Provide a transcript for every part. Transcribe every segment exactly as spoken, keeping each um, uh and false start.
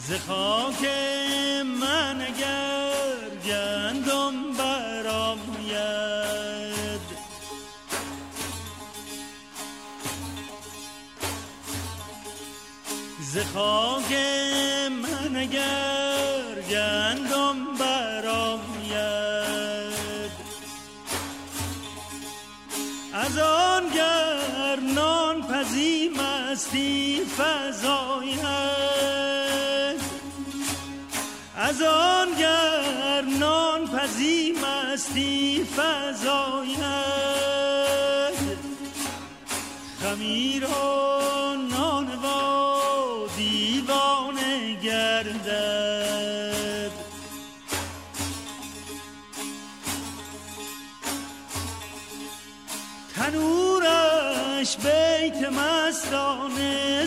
ز خاک من اگر گندم برآید، ز خاک من اگر گندم برآید، از آن گر نان پزی مستی فزاید، از آن گر نان پزی مستی فزاید، خمیر و نان و دیوانه گردد، تنورش بیت مستانه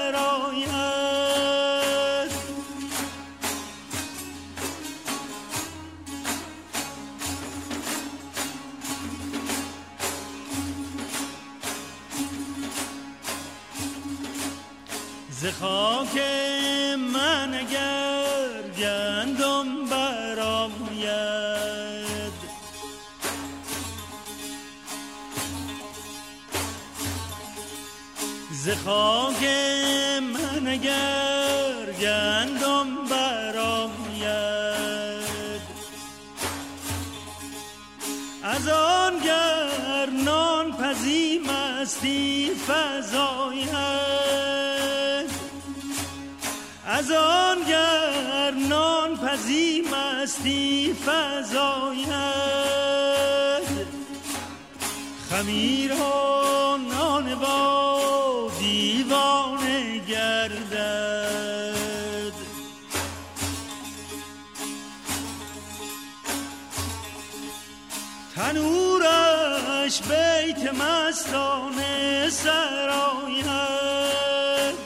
سرآید، ز خاک من اگر گندم برآید، ز خاک من اگر گندم برآید، از آن گر نان پزی مستی فزاید، از آن گر نان پزی مستی فزاید، خمیر و نان با دیوانه گردد، تنورش بیت مستانه سرآید،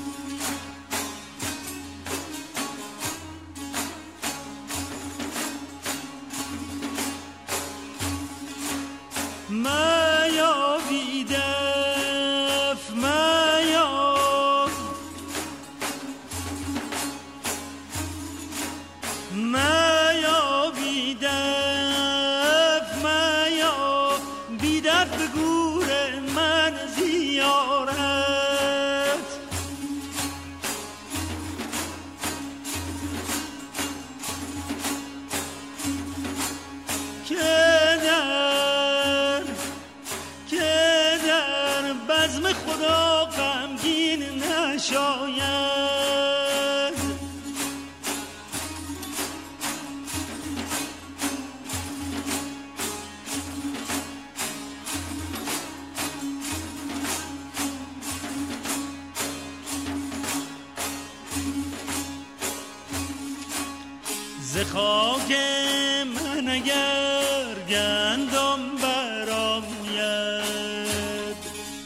میا بیدف میا، میا بیدف میا، بیدف به گور من زیارت، که بزم خدا غمگین نشاید، ز خاک من اگر گندم برآید،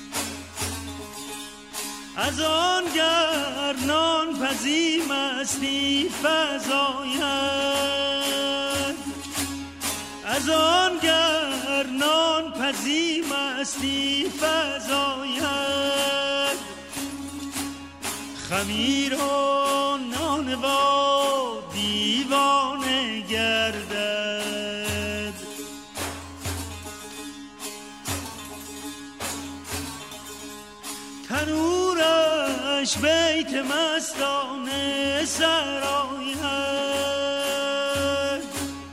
از آن گر نان پزی مستی فزاید، از آن گر نان پزی مستی فزاید، خمیر و نان و دیوانه گردد، تنورش بیت مستانه سرآید،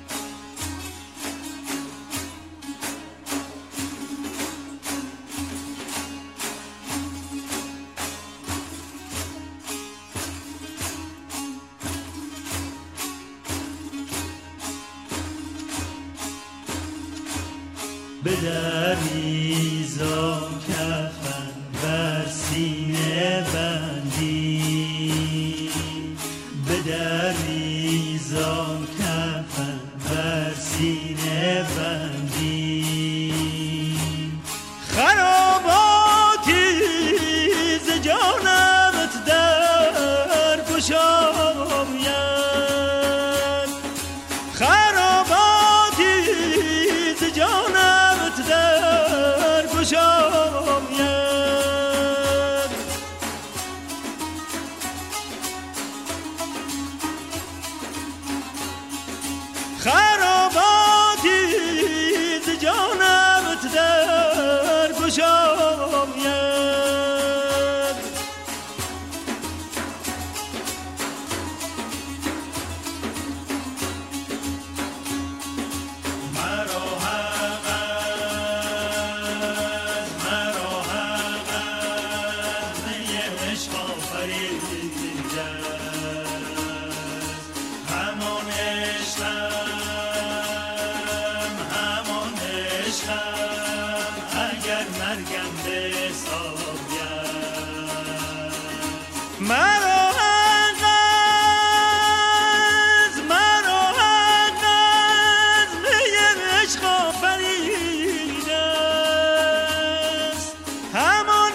به دریزا کفن بر سینه بندی، به دریزا کفن بر سینه بندی، خراباتی ز جانمت در گشاید، خراباتی ز جانمت در گشاید، خراباتی ز جانت در گشاید. مرا حق است، مرا حق است، می عشق آفریده همان عشقم، همان عشقم، اگر مرگم بساید. مرا حق است، مرا حق است، می عشق آفریده است همان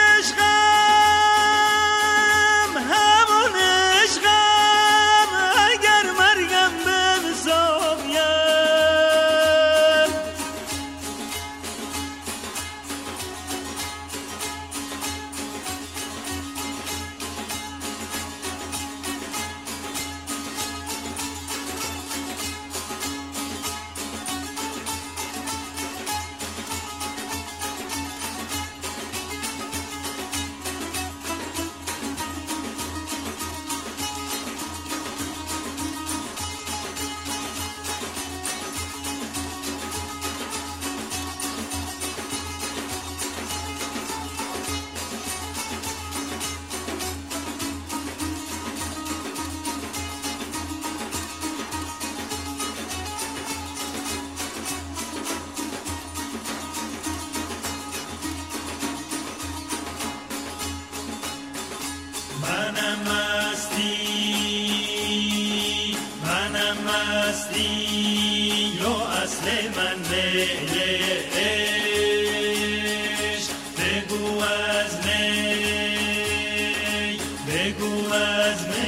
عشقم، همان عشقم، اگر مرگم بساید. منم مستی، منم مستی و اصل من عشق. بگو از می، بگو از می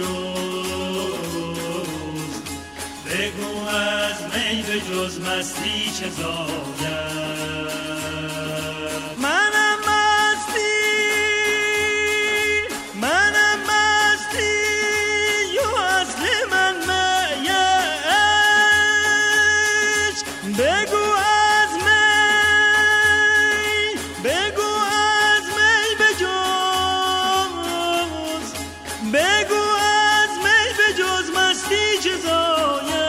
بجز، بگو از می بجز مستی چه زاید. منم مستی، منم مستی و اصل من می عشق. بگو از می، بگو از می بجز، بگو از می بجز مستی چه زاید.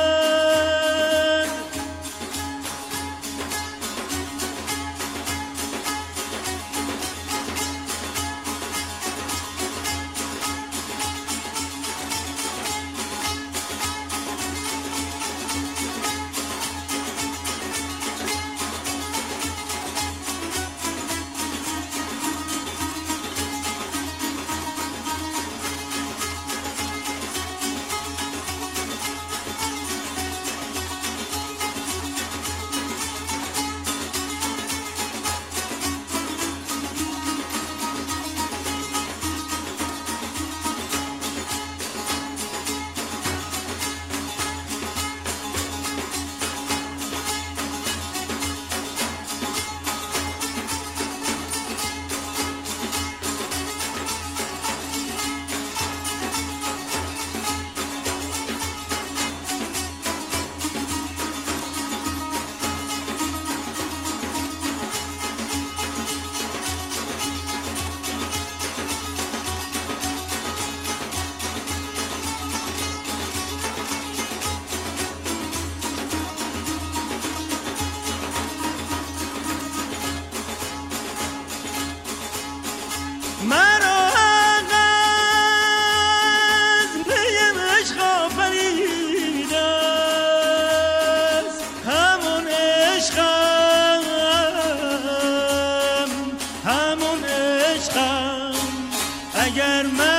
مرا حق است، می عشق آفریده است همان عشقم، همان عشقم، اگر من